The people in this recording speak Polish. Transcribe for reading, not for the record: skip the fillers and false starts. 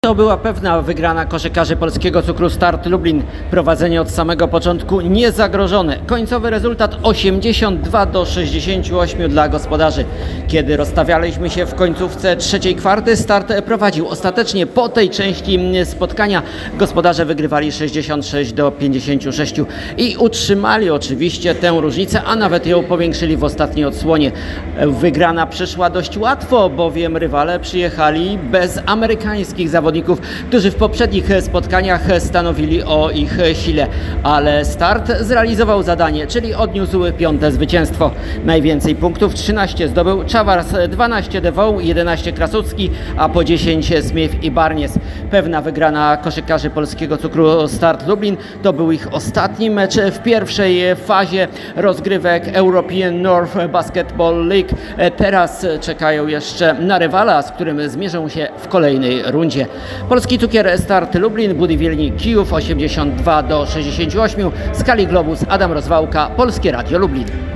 To była pewna wygrana koszykarzy Polskiego Cukru Start Lublin. Prowadzenie od samego początku niezagrożone. Końcowy rezultat 82-68 dla gospodarzy. Kiedy rozstawialiśmy się w końcówce trzeciej kwarty, Start prowadził. Ostatecznie po tej części spotkania gospodarze wygrywali 66-56 i utrzymali oczywiście tę różnicę, a nawet ją powiększyli w ostatniej odsłonie. Wygrana przyszła dość łatwo, bowiem rywale przyjechali bez amerykańskich zawodników, którzy w poprzednich spotkaniach stanowili o ich sile, ale Start zrealizował zadanie, czyli odniósł 5. zwycięstwo. Najwięcej punktów 13 zdobył Czawars, 12 Devoł, 11 Krasucki, a po 10 Smith i Barnies. Pewna wygrana koszykarzy Polskiego Cukru Start Lublin. To był ich ostatni mecz w pierwszej fazie rozgrywek European North Basketball League. Teraz czekają jeszcze na rywala, z którym zmierzą się w kolejnej rundzie. Polski Cukier Start Lublin, Budy Wielnik Kijów 82-68, Skali Globus Adam Rozwałka, Polskie Radio Lublin.